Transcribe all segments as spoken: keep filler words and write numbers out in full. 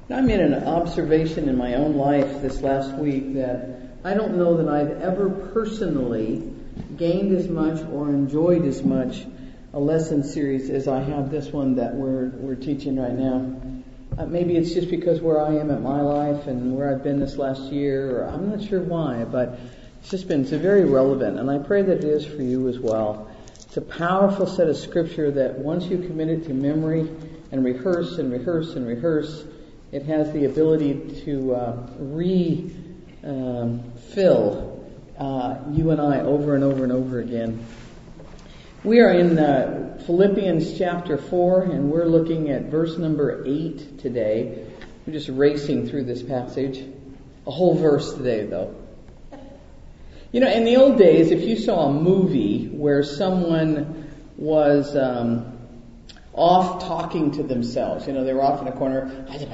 I made an observation in my own life this last week that I don't know that I've ever personally gained as much or enjoyed as much a lesson series as I have this one that we're we're teaching right now. Uh, maybe it's just because where I am at my life and where I've been this last year, or I'm not sure why, but it's just been so very relevant, and I pray that it is for you as well. It's a powerful set of scripture that once you commit it to memory and rehearse and rehearse and rehearse, it has the ability to uh, re um, fill uh, you and I over and over and over again. We are in uh, Philippians chapter four, and we're looking at verse number eight today. We're just racing through this passage. A whole verse today, though. You know, in the old days, if you saw a movie where someone was um, off talking to themselves, you know, they were off in a corner,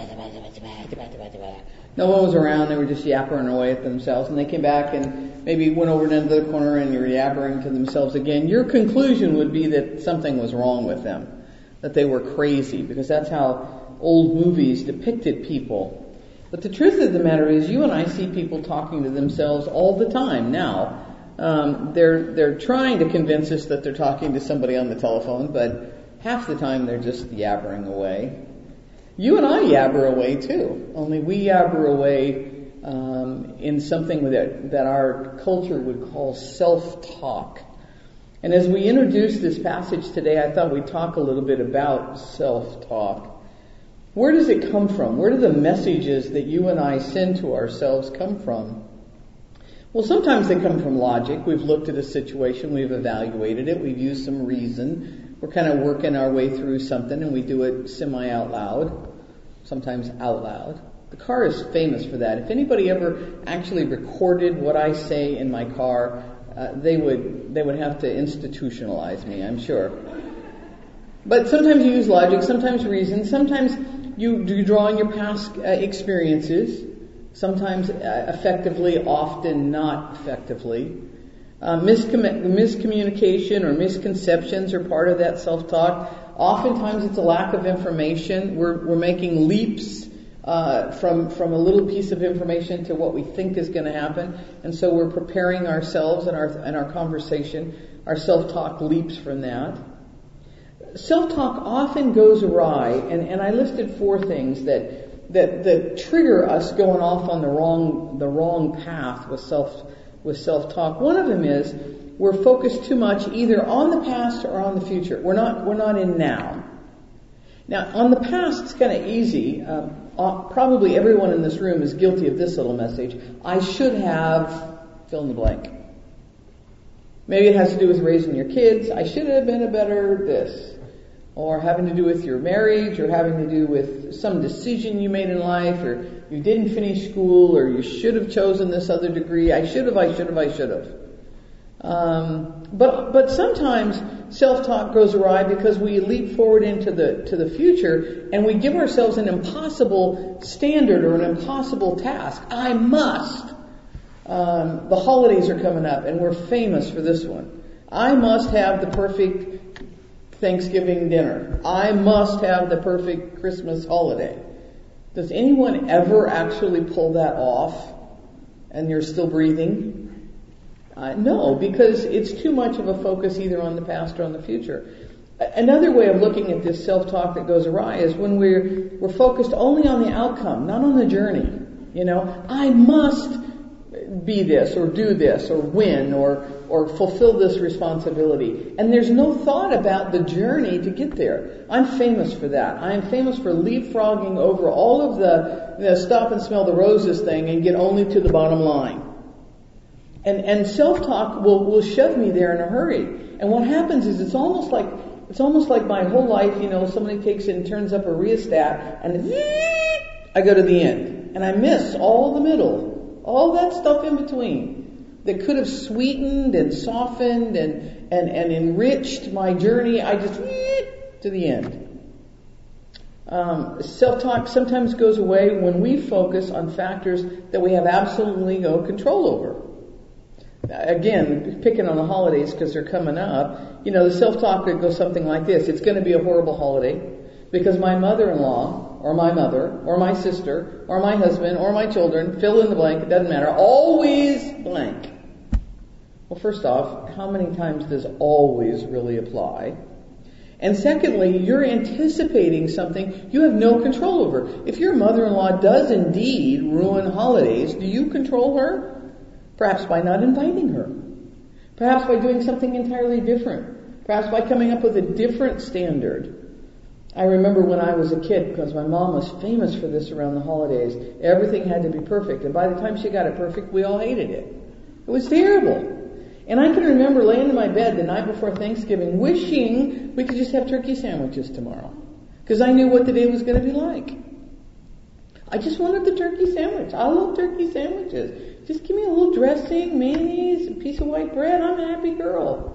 no one was around, they were just yappering away at themselves, and they came back and maybe went over into the corner and you were yappering to themselves again, your conclusion would be that something was wrong with them, that they were crazy, because that's how old movies depicted people. But the truth of the matter is, you and I see people talking to themselves all the time now. Um, they're they're trying to convince us that they're talking to somebody on the telephone, but half the time they're just yabbering away. You and I yabber away too, only we yabber away um, in something that, that our culture would call self-talk. And as we introduce this passage today, I thought we'd talk a little bit about self-talk. Where does it come from? Where do the messages that you and I send to ourselves come from? Well, sometimes they come from logic. We've looked at a situation, we've evaluated it, we've used some reason. We're kind of working our way through something, and we do it semi-out loud, sometimes out loud. The car is famous for that. If anybody ever actually recorded what I say in my car, uh, they would they would have to institutionalize me, I'm sure. But sometimes you use logic, sometimes reason, sometimes you, you draw on your past uh, experiences, sometimes uh, effectively, often not effectively. Uh, miscom- miscommunication or misconceptions are part of that self-talk. Oftentimes it's a lack of information. We're, we're making leaps uh, from, from a little piece of information to what we think is going to happen. And so we're preparing ourselves and our, and our conversation. Our self-talk leaps from that. Self-talk often goes awry, and, and I listed four things that, that that trigger us going off on the wrong the wrong path with self with self-talk. One of them is we're focused too much either on the past or on the future. We're not we're not in now. Now, on the past, it's kind of easy. Um, probably everyone in this room is guilty of this little message. I should have fill in the blank. Maybe it has to do with raising your kids. I should have been a better this. Or having to do with your marriage, or having to do with some decision you made in life, or you didn't finish school, or you should have chosen this other degree. I should have, I should have, I should have. Um, but but sometimes self-talk goes awry because we leap forward into the to the future, and we give ourselves an impossible standard or an impossible task. I must. Um, the holidays are coming up, and we're famous for this one. I must have the perfect Thanksgiving dinner. I must have the perfect Christmas holiday. Does anyone ever actually pull that off and you're still breathing? Uh, no, because it's too much of a focus either on the past or on the future. Another way of looking at this self-talk that goes awry is when we're we're focused only on the outcome, not on the journey. You know, I must be this or do this or win or or fulfill this responsibility. And there's no thought about the journey to get there. I'm famous for that. I'm famous for leapfrogging over all of the, the stop and smell the roses thing and get only to the bottom line. And and self-talk will, will shove me there in a hurry. And what happens is it's almost like it's almost like my whole life, you know, somebody takes it and turns up a rheostat and I go to the end. And I miss all the middle, all that stuff in between that could have sweetened and softened and, and, and enriched my journey. I just to the end. Um, self-talk sometimes goes away when we focus on factors that we have absolutely no control over. Again, picking on the holidays because they're coming up, you know, the self-talk that goes something like this. It's going to be a horrible holiday because my mother-in-law or my mother, or my sister, or my husband, or my children, fill in the blank, it doesn't matter, always blank. Well, first off, how many times does always really apply? And secondly, you're anticipating something you have no control over. If your mother-in-law does indeed ruin holidays, do you control her? Perhaps by not inviting her. Perhaps by doing something entirely different. Perhaps by coming up with a different standard. I remember when I was a kid, because my mom was famous for this around the holidays, everything had to be perfect. And by the time she got it perfect, we all hated it. It was terrible. And I can remember laying in my bed the night before Thanksgiving wishing we could just have turkey sandwiches tomorrow. Because I knew what the day was going to be like. I just wanted the turkey sandwich. I love turkey sandwiches. Just give me a little dressing, mayonnaise, a piece of white bread. I'm a happy girl.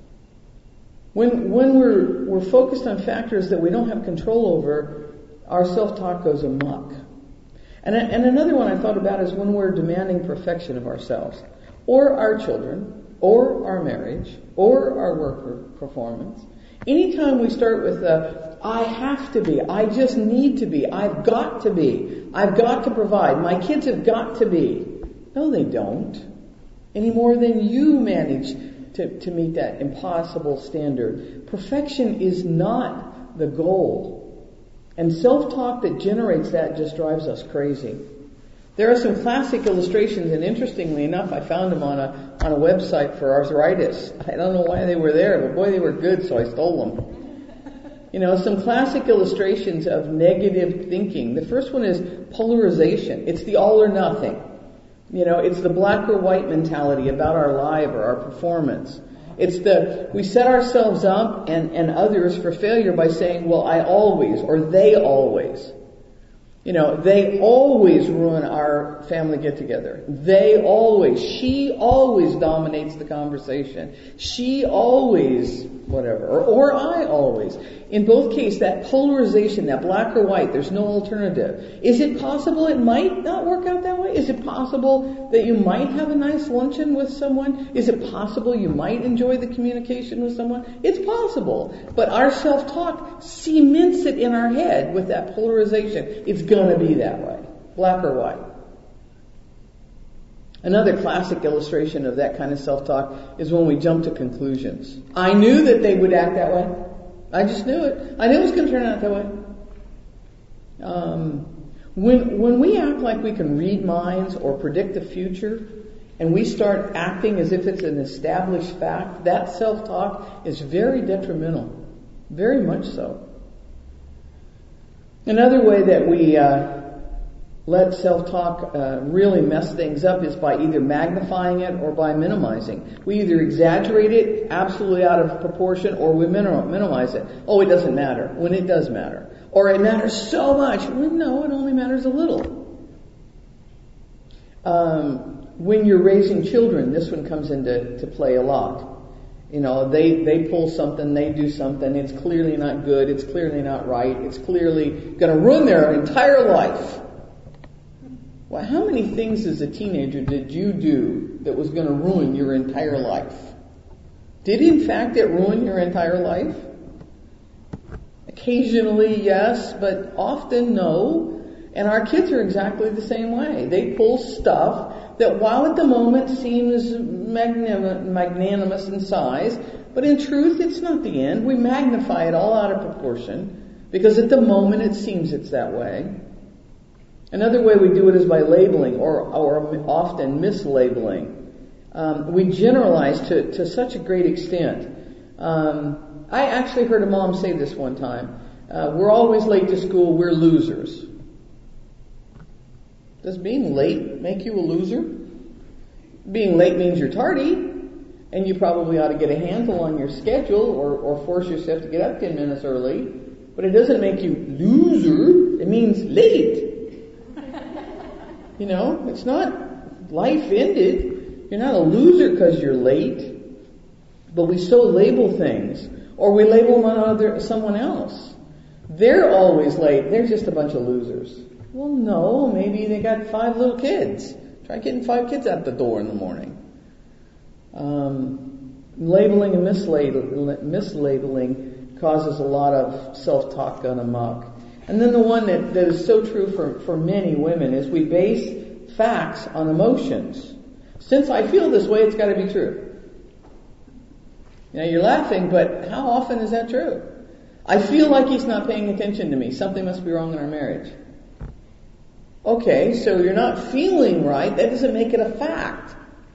When when we're we're focused on factors that we don't have control over, our self-talk goes amok. And and another one I thought about is when we're demanding perfection of ourselves, or our children, or our marriage, or our work performance. Anytime we start with the, I have to be, I just need to be, I've got to be, I've got to provide, my kids have got to be. No, they don't. Any more than you manage to, to meet that impossible standard. Perfection is not the goal. And self-talk that generates that just drives us crazy. There are some classic illustrations, and interestingly enough, I found them on a on a website for arthritis. I don't know why they were there, but boy, they were good, so I stole them. You know, some classic illustrations of negative thinking. The first one is polarization. It's the all or nothing. You know, it's the black or white mentality about our life or our performance. It's the, we set ourselves up and, and others for failure by saying, well, I always, or they always. You know, they always ruin our family get-together. They always, she always dominates the conversation. She always, whatever, or, or I always. In both cases, that polarization, that black or white, there's no alternative. Is it possible it might not work out that way? Is it possible that you might have a nice luncheon with someone? Is it possible you might enjoy the communication with someone? It's possible. But our self-talk cements it in our head with that polarization. It's going to be that way, black or white. Another classic illustration of that kind of self-talk is when we jump to conclusions. I knew that they would act that way. I just knew it. I knew it was going to turn out that way. Um, when when we act like we can read minds or predict the future, and we start acting as if it's an established fact, that self-talk is very detrimental. Very much so. Another way that we uh, let self-talk uh, really mess things up is by either magnifying it or by minimizing. We either exaggerate it absolutely out of proportion or we minim- minimize it. Oh, it doesn't matter, when it does matter. Or it matters so much. Well, no, it only matters a little. Um, when you're raising children, this one comes into to play a lot. You know, they, they pull something, they do something, it's clearly not good, it's clearly not right, it's clearly going to ruin their entire life. Well, how many things as a teenager did you do that was going to ruin your entire life? Did in fact it ruin your entire life? Occasionally, yes, but often no. And our kids are exactly the same way. They pull stuff that while at the moment seems magnim- magnanimous in size, but in truth it's not the end. We magnify it all out of proportion because at the moment it seems it's that way. Another way we do it is by labeling or, or often mislabeling. Um, we generalize to, to such a great extent. Um, I actually heard a mom say this one time. Uh, we're always late to school, we're losers. Does being late make you a loser? Being late means you're tardy, and you probably ought to get a handle on your schedule or, or force yourself to get up ten minutes early. But it doesn't make you loser, it means late. You know, it's not life ended. You're not a loser because you're late. But we so label things, or we label one other, someone else. They're always late. They're just a bunch of losers. Well, no, maybe they got five little kids. Try getting five kids out the door in the morning. Um, labeling and mislabel- mislabeling causes a lot of self-talk gone amok. And then the one that, that is so true for, for many women is we base facts on emotions. Since I feel this way, it's got to be true. Now you're laughing, but how often is that true? I feel like he's not paying attention to me. Something must be wrong in our marriage. Okay, so you're not feeling right. That doesn't make it a fact.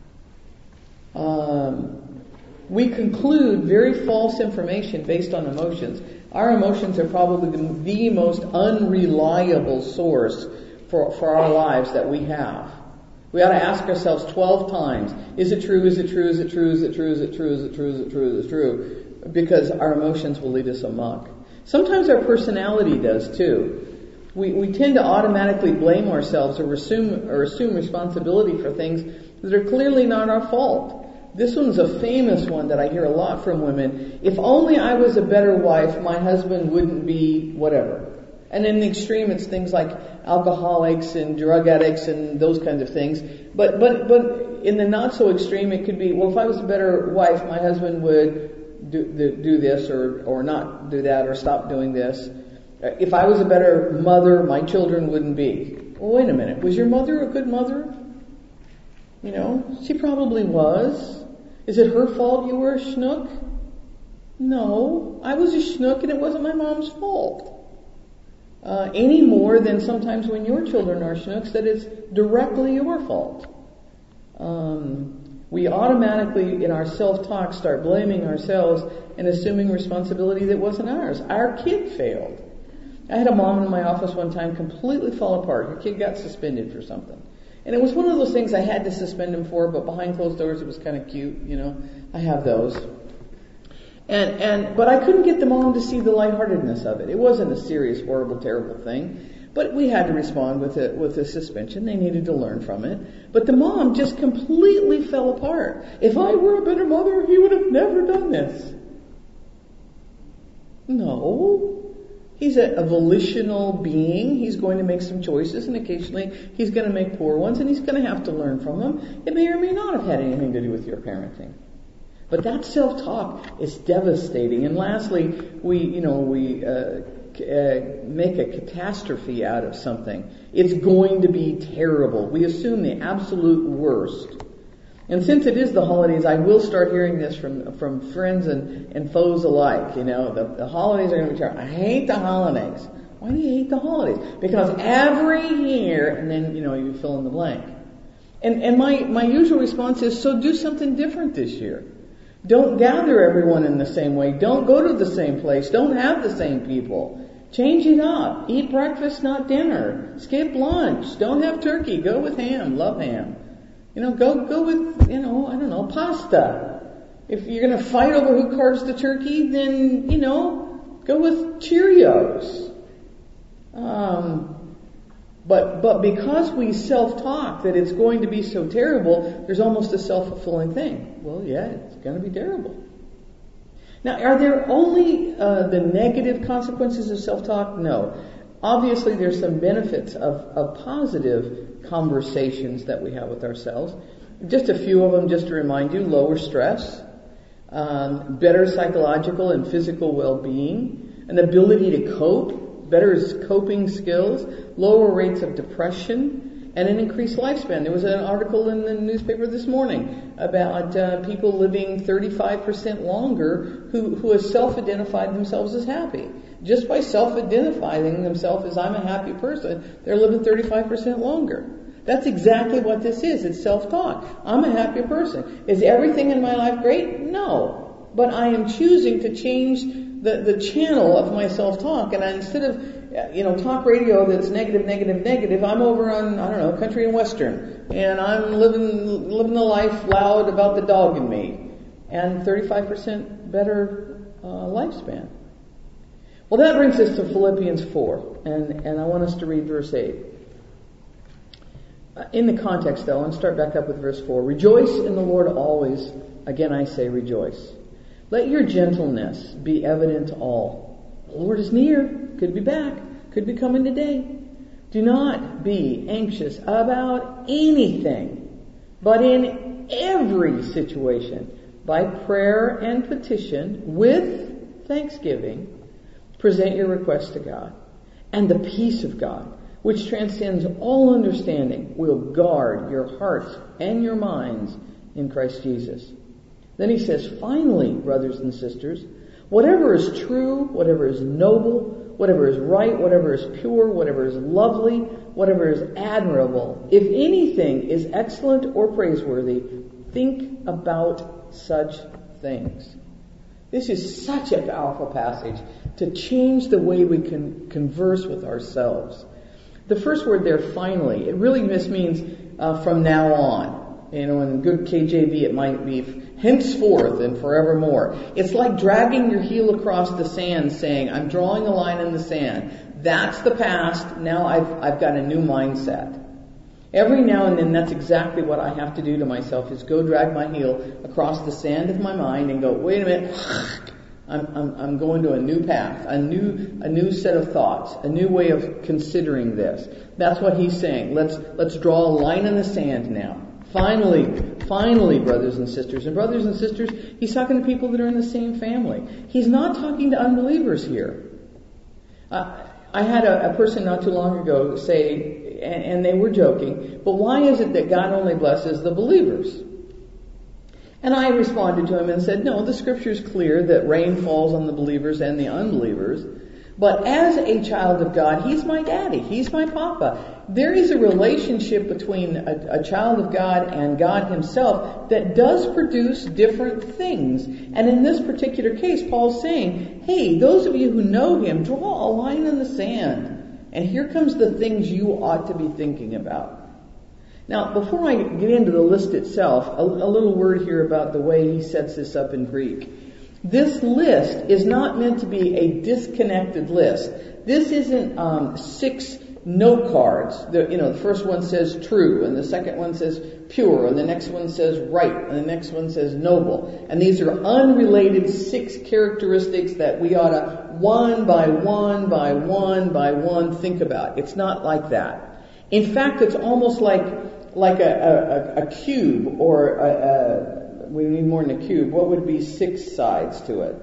Um, we conclude very false information based on emotions. Our emotions are probably the, the most unreliable source for, for our lives that we have. We ought to ask ourselves twelve times, is it true, is it true, is it true, is it true, is it true, is it true, is it true, is it true? Because our emotions will lead us amok. Sometimes our personality does too. We, we tend to automatically blame ourselves or assume, or assume responsibility for things that are clearly not our fault. This one's a famous one that I hear a lot from women. If only I was a better wife, my husband wouldn't be whatever. And in the extreme, it's things like alcoholics and drug addicts and those kinds of things. But, but, but in the not so extreme, it could be, well, if I was a better wife, my husband would do, do, do this or, or not do that or stop doing this. If I was a better mother, my children wouldn't be. Well, wait a minute. Was your mother a good mother? You know, she probably was. Is it her fault you were a schnook? No, I was a schnook and it wasn't my mom's fault. Uh, any more than sometimes when your children are schnooks that it's directly your fault. Um, we automatically in our self-talk start blaming ourselves and assuming responsibility that wasn't ours. Our kid failed. I had a mom in my office one time completely fall apart. Her kid got suspended for something. And it was one of those things I had to suspend him for, but behind closed doors it was kind of cute, you know. I have those. And, and, but I couldn't get the mom to see the lightheartedness of it. It wasn't a serious, horrible, terrible thing. But we had to respond with a, with a suspension. They needed to learn from it. But the mom just completely fell apart. If I were a better mother, he would have never done this. No. He's a, a volitional being. He's going to make some choices, and occasionally he's going to make poor ones, and he's going to have to learn from them. It may or may not have had anything to do with your parenting. But that self-talk is devastating. And lastly, we, you know, we uh, uh, make a catastrophe out of something. It's going to be terrible. We assume the absolute worst. And since it is the holidays, I will start hearing this from from friends and, and foes alike. You know, the, the holidays are going to be terrible. I hate the holidays. Why do you hate the holidays? Because every year, and then, you know, you fill in the blank. And, and my, my usual response is, so do something different this year. Don't gather everyone in the same way. Don't go to the same place. Don't have the same people. Change it up. Eat breakfast, not dinner. Skip lunch. Don't have turkey. Go with ham. Love ham. You know, go go with, you know, I don't know, pasta. If you're going to fight over who carves the turkey, then, you know, go with Cheerios. Um, but but because we self-talk that it's going to be so terrible, there's almost a self-fulfilling thing. Well, yeah, it's going to be terrible. Now, are there only uh, the negative consequences of self-talk? No. Obviously, there's some benefits of, of positive conversations that we have with ourselves. Just a few of them, just to remind you: lower stress, um, better psychological and physical well-being, an ability to cope, better coping skills, lower rates of depression, and an increased lifespan. There was an article in the newspaper this morning about uh, people living thirty-five percent longer who, who have self-identified themselves as happy. Just by self-identifying themselves as I'm a happy person, they're living thirty-five percent longer. That's exactly what this is. It's self-talk. I'm a happy person. Is everything in my life great? No. But I am choosing to change the, the channel of my self-talk. And I, instead of, you know, talk radio that's negative, negative, negative, I'm over on, I don't know, country and western. And I'm living, living the life loud about the dog in me. And thirty-five percent better uh, lifespan. Well, that brings us to Philippians four, and, and I want us to read verse eight. Uh, in the context, though, and start back up with verse four. Rejoice in the Lord always. Again, I say rejoice. Let your gentleness be evident to all. The Lord is near. Could be back. Could be coming today. Do not be anxious about anything, but in every situation, by prayer and petition, with thanksgiving, present your requests to God. And the peace of God, which transcends all understanding, will guard your hearts and your minds in Christ Jesus. Then he says, finally, brothers and sisters, whatever is true, whatever is noble, whatever is right, whatever is pure, whatever is lovely, whatever is admirable, if anything is excellent or praiseworthy, think about such things. This is such a powerful passage to change the way we can converse with ourselves. The first word there, finally, it really just means uh, from now on. You know, in good K J V it might be henceforth and forevermore. It's like dragging your heel across the sand saying, I'm drawing a line in the sand. That's the past. Now I've, I've got a new mindset. Every now and then that's exactly what I have to do to myself, is go drag my heel across the sand of my mind and go, wait a minute, I'm, I'm, I'm going to a new path, a new, a new set of thoughts, a new way of considering this. That's what he's saying. Let's, let's draw a line in the sand now. Finally, finally, brothers and sisters. And brothers and sisters, he's talking to people that are in the same family. He's not talking to unbelievers here. Uh, I had a, a person not too long ago say, and, and they were joking, but why is it that God only blesses the believers? And I responded to him and said, no, the scripture is clear that rain falls on the believers and the unbelievers. But as a child of God, he's my daddy. He's my papa. There is a relationship between a, a child of God and God himself that does produce different things. And in this particular case, Paul's saying, hey, those of you who know him, draw a line in the sand. And here comes the things you ought to be thinking about. Now, before I get into the list itself, a, a little word here about the way he sets this up in Greek. This list is not meant to be a disconnected list. This isn't um, six note cards. The, you know, the first one says true, and the second one says pure, and the next one says right, and the next one says noble. And these are unrelated six characteristics that we ought to one by one by one by one think about. It's not like that. In fact, it's almost like like a, a, a cube or a, a we need more than a cube. What would be six sides to it?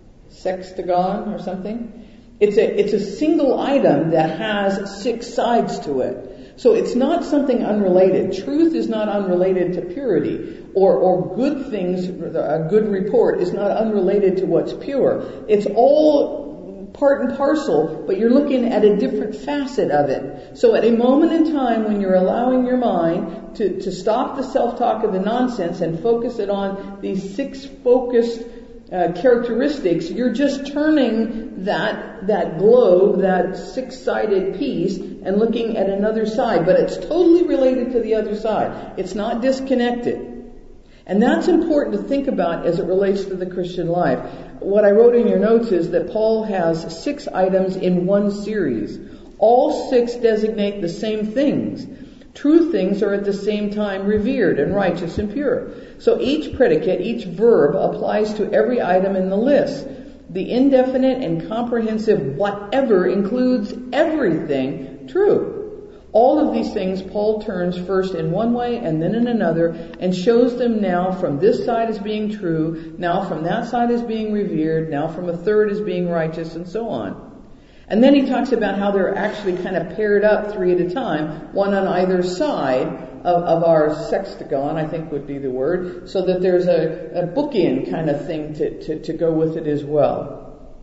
Sextagon or something? It's a, it's a single item that has six sides to it. So it's not something unrelated. Truth is not unrelated to purity. Or, or good things, a good report is not unrelated to what's pure. It's all part and parcel, but you're looking at a different facet of it. So at a moment in time when you're allowing your mind to, to stop the self-talk of the nonsense and focus it on these six focused uh, characteristics, you're just turning that, that globe, that six-sided piece, and looking at another side. But it's totally related to the other side. It's not disconnected. And that's important to think about as it relates to the Christian life. What I wrote in your notes is that Paul has six items in one series. All six designate the same things. True things are at the same time revered and righteous and pure. So each predicate, each verb applies to every item in the list. The indefinite and comprehensive whatever includes everything true. All of these things Paul turns first in one way and then in another and shows them now from this side as being true, now from that side as being revered, now from a third as being righteous, and so on. And then he talks about how they're actually kind of paired up three at a time, one on either side of, of our sextagon, I think would be the word, so that there's a, a bookend kind of thing to, to, to go with it as well.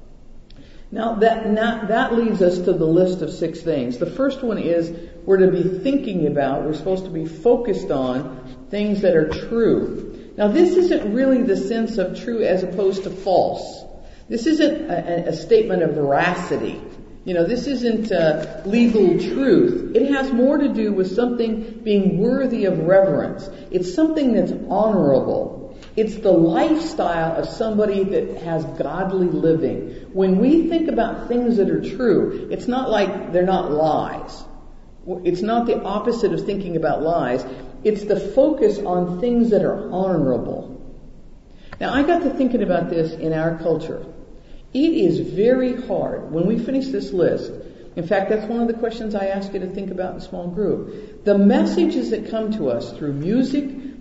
Now that, not, that leads us to the list of six things. The first one is we're to be thinking about, we're supposed to be focused on things that are true. Now this isn't really the sense of true as opposed to false. This isn't a, a statement of veracity. You know, this isn't uh, legal truth. It has more to do with something being worthy of reverence. It's something that's honorable. It's the lifestyle of somebody that has godly living. When we think about things that are true, it's not like they're not lies. It's not the opposite of thinking about lies. It's the focus on things that are honorable. Now, I got to thinking about this in our culture. It is very hard when we finish this list. In fact, that's one of the questions I ask you to think about in small group. The messages that come to us through music,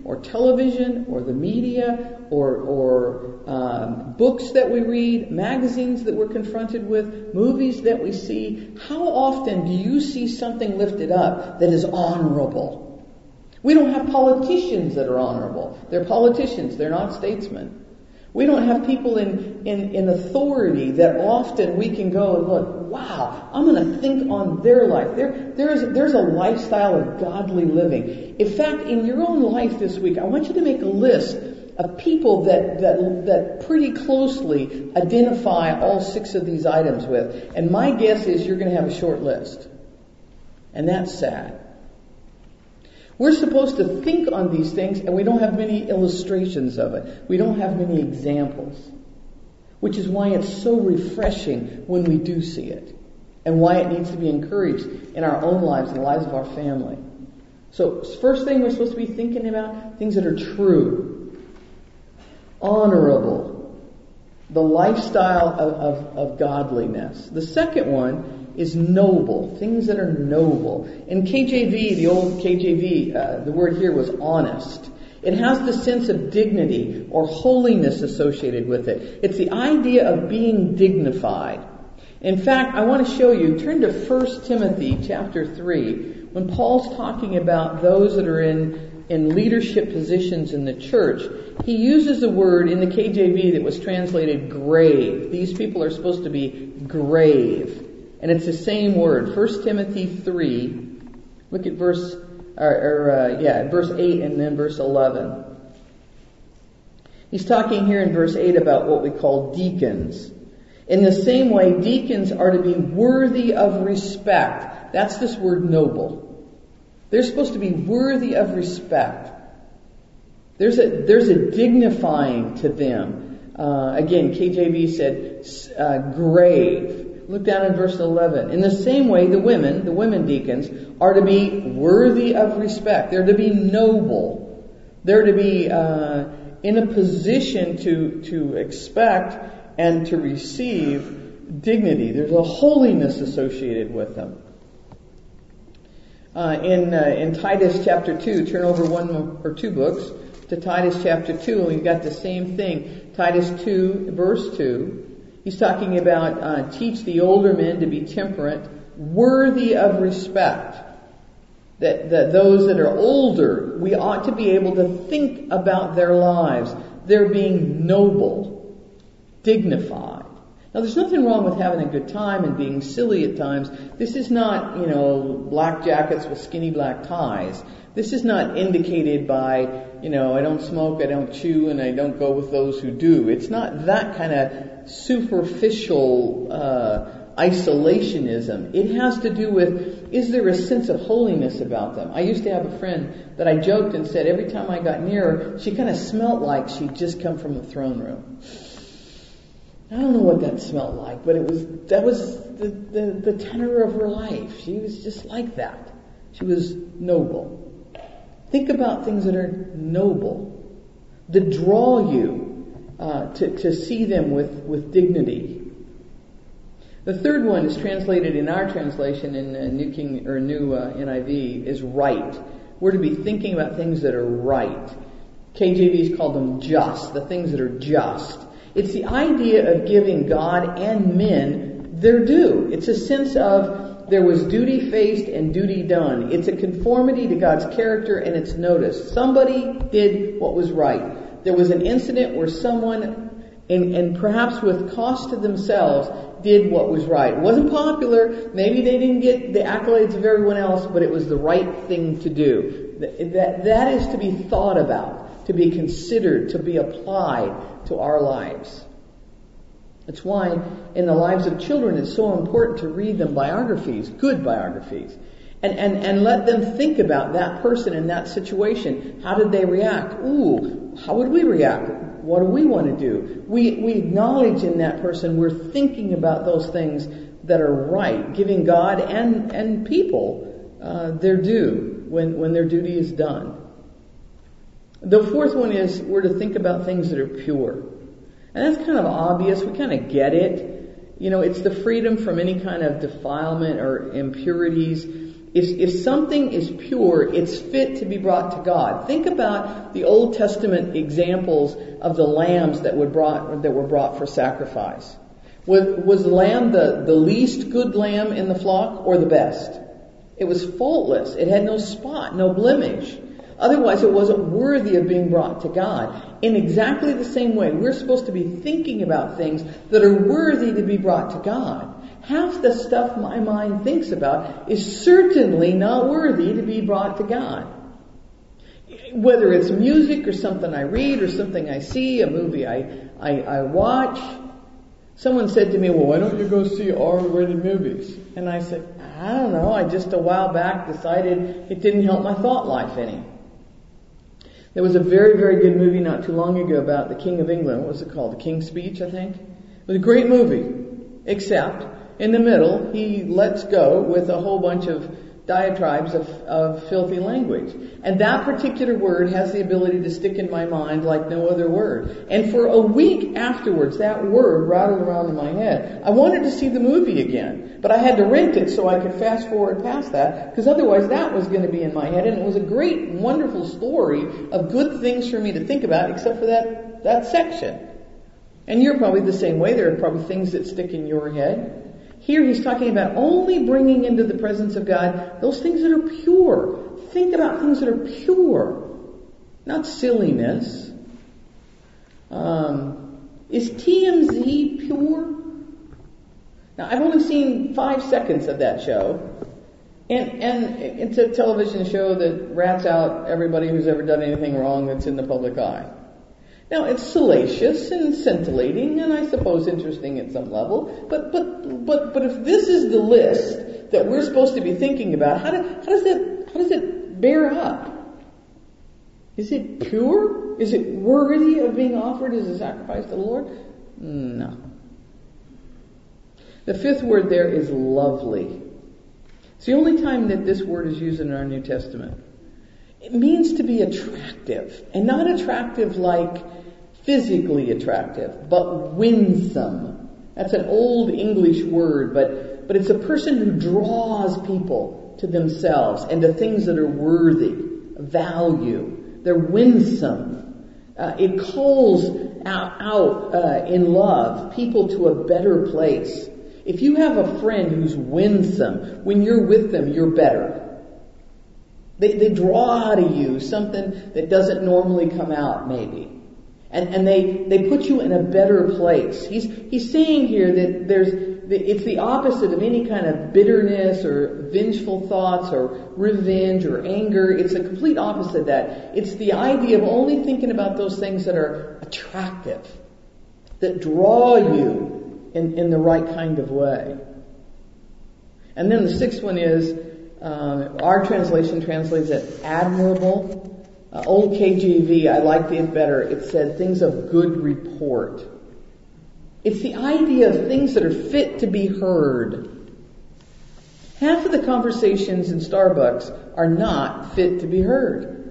or television or the media or, or um, books that we read, magazines that we're confronted with, movies that we see, how often do you see something lifted up that is honorable? We don't have politicians that are honorable. They're politicians. They're not statesmen. We don't have people in, in, in authority that often we can go and look, wow, I'm going to think on their life. There, there's, there's a lifestyle of godly living. In fact, in your own life this week, I want you to make a list of people that, that, that pretty closely identify all six of these items with. And my guess is you're going to have a short list. And that's sad. We're supposed to think on these things, and we don't have many illustrations of it. We don't have many examples. Which is why it's so refreshing when we do see it. And why it needs to be encouraged in our own lives and the lives of our family. So, first thing we're supposed to be thinking about, things that are true. Honorable. The lifestyle of, of, of godliness. The second one is noble, things that are noble. In K J V, the old K J V, uh, the word here was honest. It has the sense of dignity or holiness associated with it. It's the idea of being dignified. In fact, I want to show you, turn to First Timothy chapter three, when Paul's talking about those that are in, in leadership positions in the church. He uses a word in the K J V that was translated grave. These people are supposed to be grave. And it's the same word, First Timothy three. Look at verse, or, or uh, yeah, verse eight and then verse eleven. He's talking here in verse eight about what we call deacons. In the same way, deacons are to be worthy of respect. That's this word noble. They're supposed to be worthy of respect. There's a, there's a dignifying to them. Uh, again, K J V said uh, grave. Look down in verse eleven. In the same way, the women, the women deacons, are to be worthy of respect. They're to be noble. They're to be uh, in a position to to expect and to receive dignity. There's a holiness associated with them. Uh, in uh, in Titus chapter two, turn over one or two books to Titus chapter two, and we've got the same thing. Titus two, verse two. He's talking about uh, teach the older men to be temperate, worthy of respect. That, that those that are older, we ought to be able to think about their lives. They're being noble, dignified. Now, there's nothing wrong with having a good time and being silly at times. This is not, you know, black jackets with skinny black ties. This is not indicated by, you know, I don't smoke, I don't chew, and I don't go with those who do. It's not that kind of superficial uh, isolationism. It has to do with, is there a sense of holiness about them? I used to have a friend that I joked and said every time I got near her, she kind of smelled like she'd just come from the throne room. I don't know what that smelled like, but it was that was the, the, the tenor of her life. She was just like that. She was noble. Think about things that are noble, that draw you uh, to, to see them with, with dignity. The third one is translated in our translation in uh, New King or New uh, N I V is right. We're to be thinking about things that are right. K J V's called them just, the things that are just. It's the idea of giving God and men their due. It's a sense of there was duty faced and duty done. It's a conformity to God's character and it's noticed. Somebody did what was right. There was an incident where someone, and, and perhaps with cost to themselves, did what was right. It wasn't popular. Maybe they didn't get the accolades of everyone else, but it was the right thing to do. That, that is to be thought about, to be considered, to be applied to our lives. That's why in the lives of children it's so important to read them biographies, good biographies, and, and, and let them think about that person in that situation. How did they react? Ooh, how would we react? What do we want to do? We, we acknowledge in that person we're thinking about those things that are right, giving God and, and people uh, their due when, when their duty is done. The fourth one is we're to think about things that are pure. And that's kind of obvious. We kind of get it. You know, it's the freedom from any kind of defilement or impurities. If, if something is pure, it's fit to be brought to God. Think about the Old Testament examples of the lambs that were brought, that were brought for sacrifice. Was, was the lamb the, the least good lamb in the flock or the best? It was faultless. It had no spot, no blemish. Otherwise, it wasn't worthy of being brought to God. In exactly the same way, we're supposed to be thinking about things that are worthy to be brought to God. Half the stuff my mind thinks about is certainly not worthy to be brought to God. Whether it's music or something I read or something I see, a movie I, I, I watch. Someone said to me, well, why don't you go see R-rated movies? And I said, I don't know. I just a while back decided it didn't help my thought life any. There was a very, very good movie not too long ago about the King of England. What was it called? The King's Speech, I think. It was a great movie. Except, in the middle, he lets go with a whole bunch of diatribes of, of filthy language. And that particular word has the ability to stick in my mind like no other word. And for a week afterwards, that word rattled around in my head. I wanted to see the movie again, but I had to rent it so I could fast forward past that, because otherwise that was going to be in my head. And it was a great, wonderful story of good things for me to think about, except for that, that section. And you're probably the same way. There are probably things that stick in your head. Here he's talking about only bringing into the presence of God those things that are pure. Think about things that are pure, not silliness. Um, is T M Z pure? Now, I've only seen five seconds of that show. And, and it's a television show that rats out everybody who's ever done anything wrong that's in the public eye. Now, it's salacious and scintillating and I suppose interesting at some level, but but but but if this is the list that we're supposed to be thinking about, how, do, how does it how does it bear up? Is it pure? Is it worthy of being offered as a sacrifice to the Lord? No. The fifth word there is lovely. It's the only time that this word is used in our New Testament. It means to be attractive, and not attractive like physically attractive, but winsome. That's an old English word, but, but it's a person who draws people to themselves and to things that are worthy, value. They're winsome. Uh, it calls out, out uh, in love people to a better place. If you have a friend who's winsome, when you're with them, you're better. They, they draw out of you something that doesn't normally come out, maybe. And, and they, they put you in a better place. He's, he's saying here that there's, it's the opposite of any kind of bitterness or vengeful thoughts or revenge or anger. It's a complete opposite of that. It's the idea of only thinking about those things that are attractive, that draw you in, in the right kind of way. And then the sixth one is, Um, our translation translates it admirable. Uh, old K J V, I liked it better. It said things of good report. It's the idea of things that are fit to be heard. Half of the conversations in Starbucks are not fit to be heard.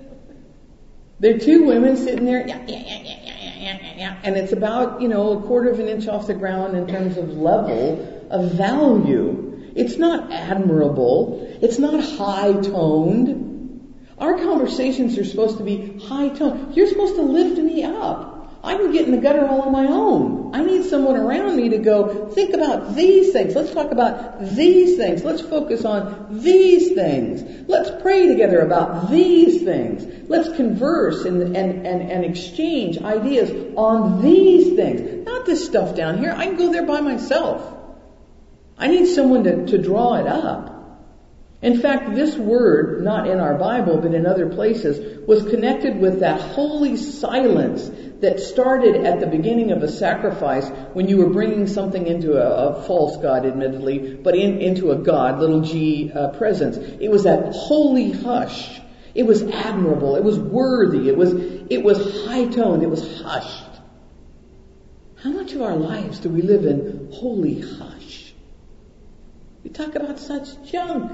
They're two women sitting there, yeah, yeah, yeah, yeah, yeah, yeah, yeah, and it's about, you know, a quarter of an inch off the ground in terms of level of value. It's not admirable. It's not high-toned. Our conversations are supposed to be high-toned. You're supposed to lift me up. I can get in the gutter all on my own. I need someone around me to go, think about these things. Let's talk about these things. Let's focus on these things. Let's pray together about these things. Let's converse and, and, and, and exchange ideas on these things. Not this stuff down here. I can go there by myself. I need someone to, to draw it up. In fact, this word, not in our Bible, but in other places, was connected with that holy silence that started at the beginning of a sacrifice when you were bringing something into a, a false god, admittedly, but in, into a God, little g, uh, presence. It was that holy hush. It was admirable. It was worthy. It was, it was high-toned. It was hushed. How much of our lives do we live in holy hush? We talk about such junk.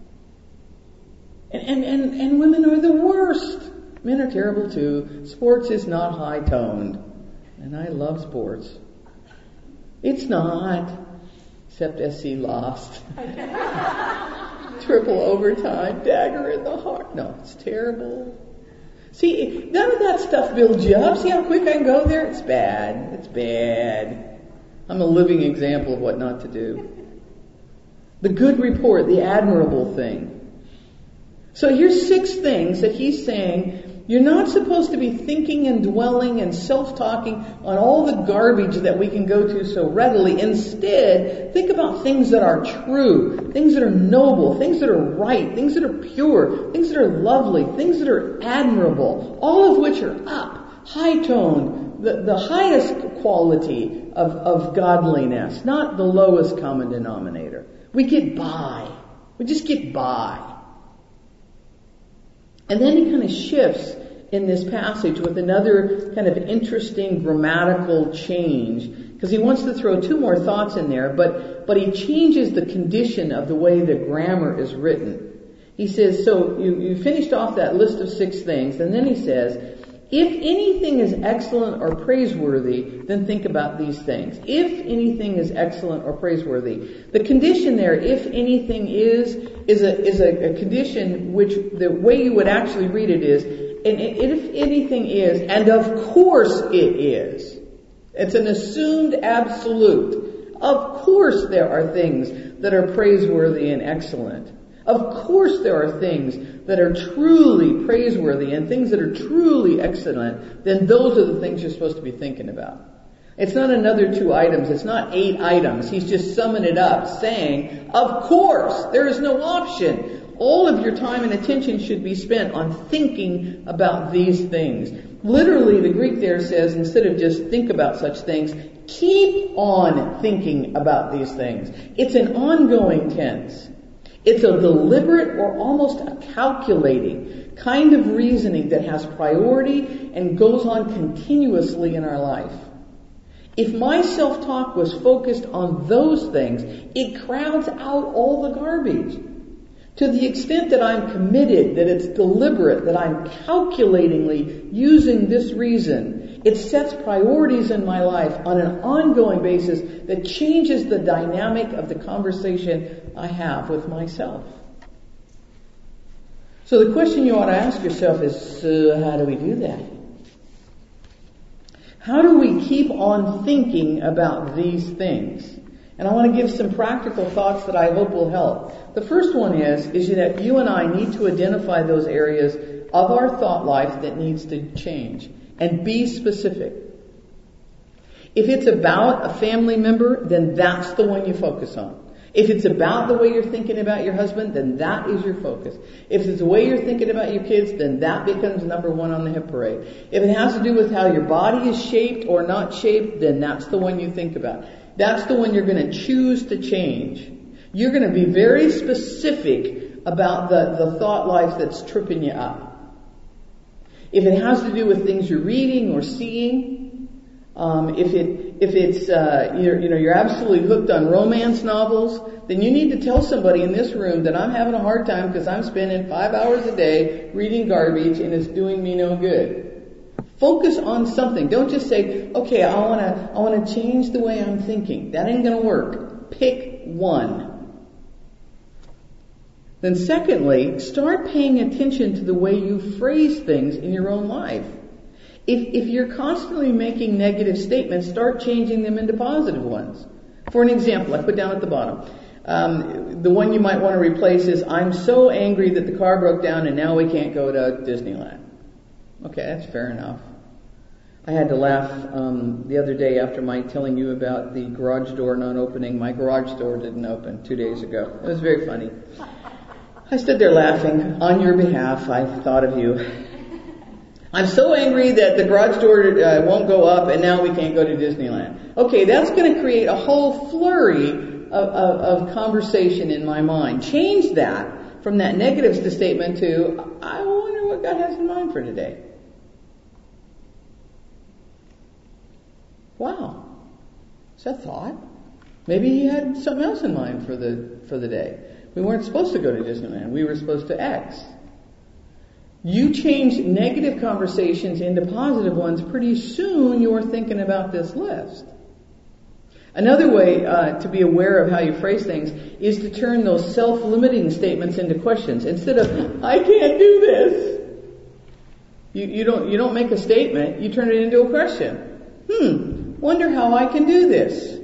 And, and, and, and women are the worst. Men are terrible too. Sports is not high-toned. And I love sports. It's not. Except S C lost. triple overtime, dagger in the heart. No, it's terrible. See, none of that stuff builds you up. See how quick I can go there? It's bad. It's bad. I'm a living example of what not to do. The good report, the admirable thing. So here's six things that he's saying. You're not supposed to be thinking and dwelling and self-talking on all the garbage that we can go to so readily. Instead, think about things that are true, things that are noble, things that are right, things that are pure, things that are lovely, things that are admirable, all of which are up, high-toned, the, the highest quality of, of godliness, not the lowest common denominator. We get by. We just get by. And then he kind of shifts in this passage with another kind of interesting grammatical change, because he wants to throw two more thoughts in there, but, but he changes the condition of the way the grammar is written. He says, so you, you finished off that list of six things, and then he says, if anything is excellent or praiseworthy, then think about these things. If anything is excellent or praiseworthy. The condition there, if anything is, is a, is a, a condition which the way you would actually read it is, and if anything is, and of course it is. It's an assumed absolute. Of course there are things that are praiseworthy and excellent. Of course there are things that are truly praiseworthy and things that are truly excellent. Then those are the things you're supposed to be thinking about. It's not another two items. It's not eight items. He's just summing it up, saying, of course, there is no option. All of your time and attention should be spent on thinking about these things. Literally, the Greek there says, instead of just think about such things, keep on thinking about these things. It's an ongoing tense. It's a deliberate or almost a calculating kind of reasoning that has priority and goes on continuously in our life. If my self-talk was focused on those things, it crowds out all the garbage. To the extent that I'm committed, that it's deliberate, that I'm calculatingly using this reason, it sets priorities in my life on an ongoing basis that changes the dynamic of the conversation I have with myself. So the question you ought to ask yourself is, uh, how do we do that? How do we keep on thinking about these things? And I want to give some practical thoughts that I hope will help. The first one is, is that you and I need to identify those areas of our thought life that needs to change and be specific. If it's about a family member, then that's the one you focus on. If it's about the way you're thinking about your husband, then that is your focus. If it's the way you're thinking about your kids, then that becomes number one on the hit parade. If it has to do with how your body is shaped or not shaped, then that's the one you think about. That's the one you're going to choose to change. You're going to be very specific about the, the thought life that's tripping you up. If it has to do with things you're reading or seeing, um, if it if it's uh, you're, you know you're absolutely hooked on romance novels, then you need to tell somebody in this room that I'm having a hard time because I'm spending five hours a day reading garbage and it's doing me no good. Focus on something. Don't just say, okay, I want to I want to change the way I'm thinking. That ain't going to work. Pick one. Then secondly, start paying attention to the way you phrase things in your own life. If, if you're constantly making negative statements, start changing them into positive ones. For an example, I put down at the bottom, um, the one you might want to replace is, I'm so angry that the car broke down and now we can't go to Disneyland. Okay, that's fair enough. I had to laugh um, the other day after my telling you about the garage door not opening. My garage door didn't open two days ago. It was very funny. I stood there laughing. On your behalf, I thought of you. I'm so angry that the garage door uh, won't go up and now we can't go to Disneyland. Okay, that's going to create a whole flurry of, of, of conversation in my mind. Change that from that negative statement to, I wonder what God has in mind for today. Wow. Is that thought? Maybe he had something else in mind for the for the day. We weren't supposed to go to Disneyland. We were supposed to X. You change negative conversations into positive ones, pretty soon you're thinking about this list. Another way uh, to be aware of how you phrase things is to turn those self-limiting statements into questions. Instead of, I can't do this, you, you don't you don't make a statement, you turn it into a question. Hmm, wonder how I can do this.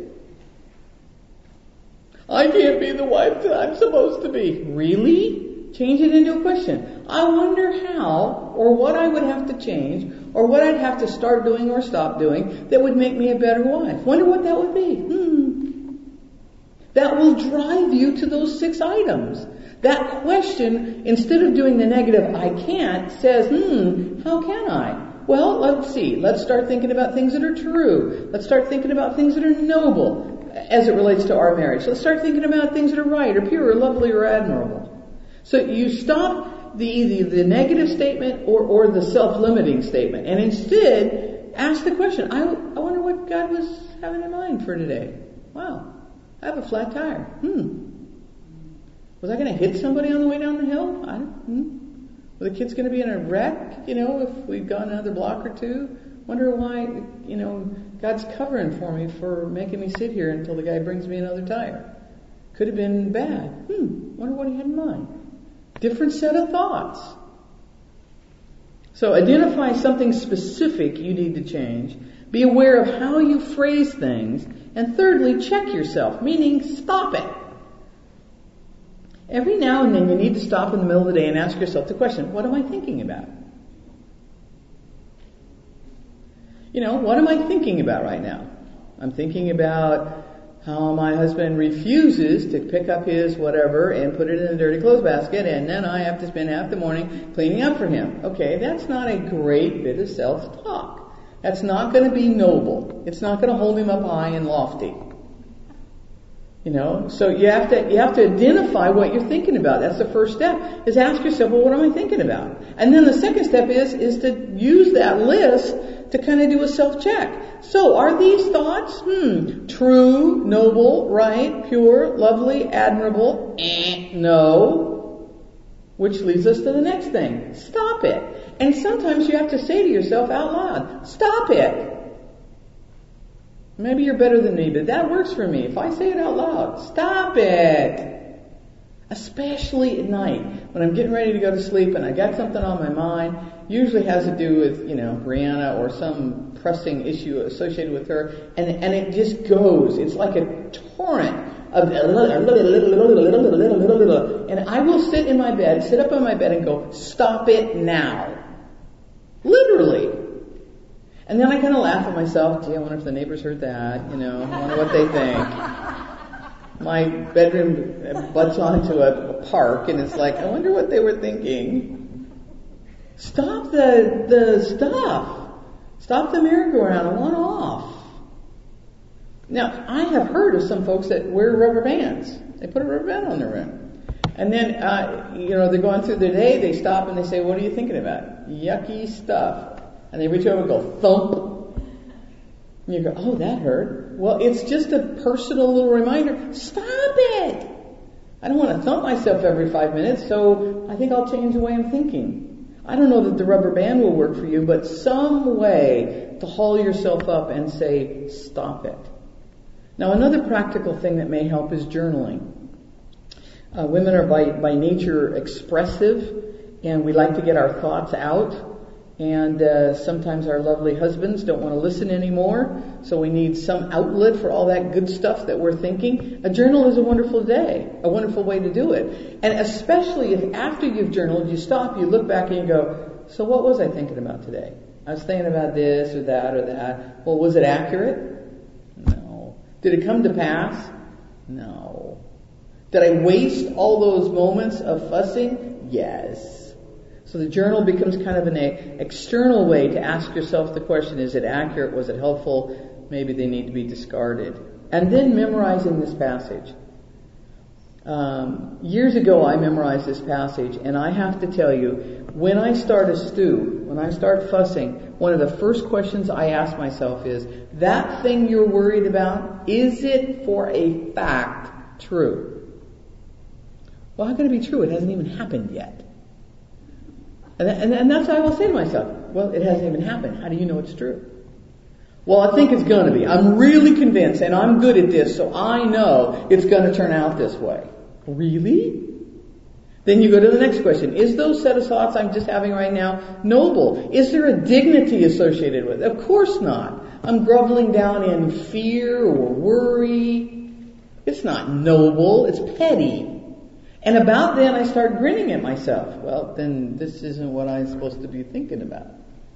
I can't be the wife that I'm supposed to be. Really? Change it into a question. I wonder how, or what I would have to change, or what I'd have to start doing or stop doing that would make me a better wife. Wonder what that would be. Hmm. That will drive you to those six items. That question, instead of doing the negative, I can't, says, hmm, how can I? Well, let's see. Let's start thinking about things that are true. Let's start thinking about things that are noble as it relates to our marriage. Let's start thinking about things that are right or pure or lovely or admirable. So you stop the either the negative statement or, or the self-limiting statement, and instead ask the question, I, I wonder what God was having in mind for today. Wow, I have a flat tire. Hmm. Was I going to hit somebody on the way down the hill? I don't hmm. Were the kids going to be in a wreck, you know, if we'd gone another block or two? Wonder why, you know, God's covering for me for making me sit here until the guy brings me another tire. Could have been bad. Hmm. Wonder what he had in mind. Different set of thoughts. So identify something specific you need to change. Be aware of how you phrase things. And thirdly, check yourself, meaning stop it. Every now and then you need to stop in the middle of the day and ask yourself the question, what am I thinking about? You know, what am I thinking about right now? I'm thinking about how my husband refuses to pick up his whatever and put it in the dirty clothes basket, and then I have to spend half the morning cleaning up for him. Okay, that's not a great bit of self-talk. That's not going to be noble. It's not going to hold him up high and lofty. You know, so you have to you have to identify what you're thinking about. That's the first step, is ask yourself, well, what am I thinking about? And then the second step is is to use that list to kind of do a self-check. So are these thoughts, hmm, true, noble, right, pure, lovely, admirable? Eh, no. Which leads us to the next thing. Stop it. And sometimes you have to say to yourself out loud, stop it. Maybe you're better than me, but that works for me. If I say it out loud, stop it. Especially at night, when I'm getting ready to go to sleep and I got something on my mind, usually has to do with, you know, Brianna or some pressing issue associated with her, and and it just goes. It's like a torrent of, and I will sit in my bed, sit up on my bed and go, stop it now. Literally. And then I kind of laugh at myself. Gee, I wonder if the neighbors heard that. You know, I wonder what they think. My bedroom butts onto a, a park, and it's like, I wonder what they were thinking. Stop the the stuff. Stop the merry-go-round. I want off. Now, I have heard of some folks that wear rubber bands. They put a rubber band on their rim. And then, uh, you know, they're going through their day. They stop and they say, what are you thinking about? Yucky stuff. And they reach over and go, thump. And you go, oh, that hurt. Well, it's just a personal little reminder. Stop it. I don't want to thump myself every five minutes, so I think I'll change the way I'm thinking. I don't know that the rubber band will work for you, but some way to haul yourself up and say, stop it. Now, another practical thing that may help is journaling. Uh, women are by, by nature expressive, and we like to get our thoughts out. And uh, sometimes our lovely husbands don't want to listen anymore, so we need some outlet for all that good stuff that we're thinking. A journal is a wonderful day, a wonderful way to do it. And especially if after you've journaled, you stop, you look back and you go, so what was I thinking about today? I was thinking about this or that or that. Well, was it accurate? No. Did it come to pass? No. Did I waste all those moments of fussing? Yes. So the journal becomes kind of an external way to ask yourself the question, is it accurate? Was it helpful? Maybe they need to be discarded. And then memorizing this passage. Um, years ago I memorized this passage, and I have to tell you, when I start a stew, when I start fussing, one of the first questions I ask myself is, that thing you're worried about, is it for a fact true? Well, how can it be true? It hasn't even happened yet. And, and, and that's what I will say to myself. Well, it hasn't even happened. How do you know it's true? Well, I think it's going to be. I'm really convinced, and I'm good at this, so I know it's going to turn out this way. Really? Then you go to the next question. Is those set of thoughts I'm just having right now noble? Is there a dignity associated with it? Of course not. I'm groveling down in fear or worry. It's not noble. It's petty. And about then I start grinning at myself. Well, then this isn't what I'm supposed to be thinking about.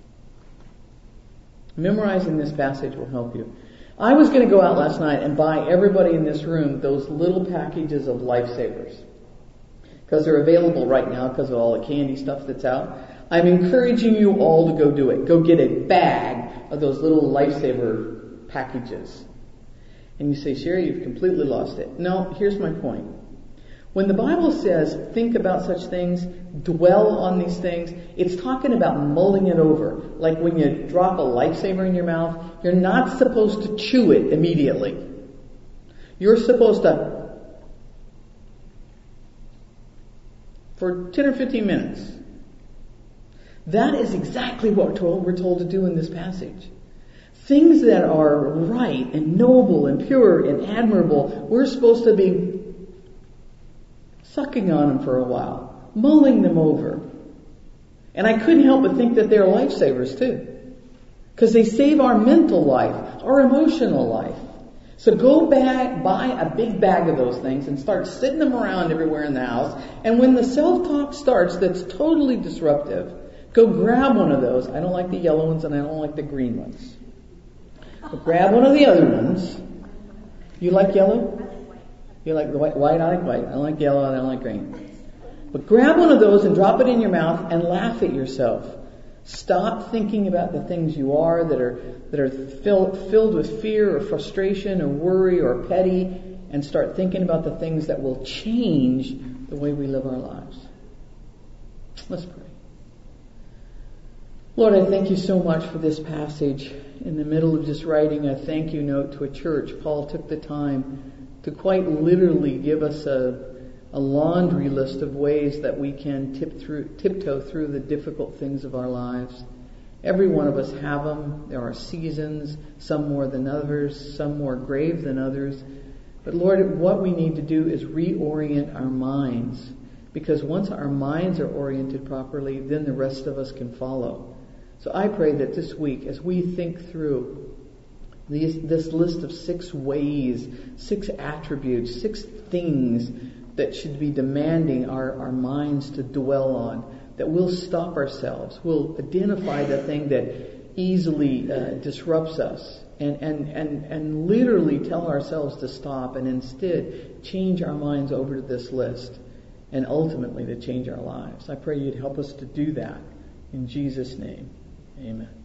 Memorizing this passage will help you. I was going to go out last night and buy everybody in this room those little packages of Lifesavers. Because they're available right now because of all the candy stuff that's out. I'm encouraging you all to go do it. Go get a bag of those little Lifesaver packages. And you say, Sherry, you've completely lost it. No, here's my point. When the Bible says, think about such things, dwell on these things, it's talking about mulling it over. Like when you drop a Lifesaver in your mouth, you're not supposed to chew it immediately. You're supposed to, for ten or fifteen minutes. That is exactly what we're told to do in this passage. Things that are right and noble and pure and admirable, we're supposed to be sucking on them for a while, mulling them over. And I couldn't help but think that they're lifesavers too. Because they save our mental life, our emotional life. So go back, buy a big bag of those things and start sitting them around everywhere in the house. And when the self-talk starts that's totally disruptive, go grab one of those. I don't like the yellow ones and I don't like the green ones. But grab one of the other ones. You like yellow? You like the white? White? I like white. I like yellow and I like green. But grab one of those and drop it in your mouth and laugh at yourself. Stop thinking about the things you are that are that are filled, filled with fear or frustration or worry or petty, and start thinking about the things that will change the way we live our lives. Let's pray. Lord, I thank you so much for this passage. In the middle of just writing a thank you note to a church, Paul took the time to quite literally give us a a laundry list of ways that we can tip through, tiptoe through the difficult things of our lives. Every one of us have them. There are seasons, some more than others, some more grave than others. But Lord, what we need to do is reorient our minds. Because once our minds are oriented properly, then the rest of us can follow. So I pray that this week, as we think through these, this list of six ways, six attributes, six things that should be demanding our, our minds to dwell on, that we'll stop ourselves. We'll identify the thing that easily uh, disrupts us and, and, and, and literally tell ourselves to stop and instead change our minds over to this list and ultimately to change our lives. I pray you'd help us to do that. In Jesus' name, amen.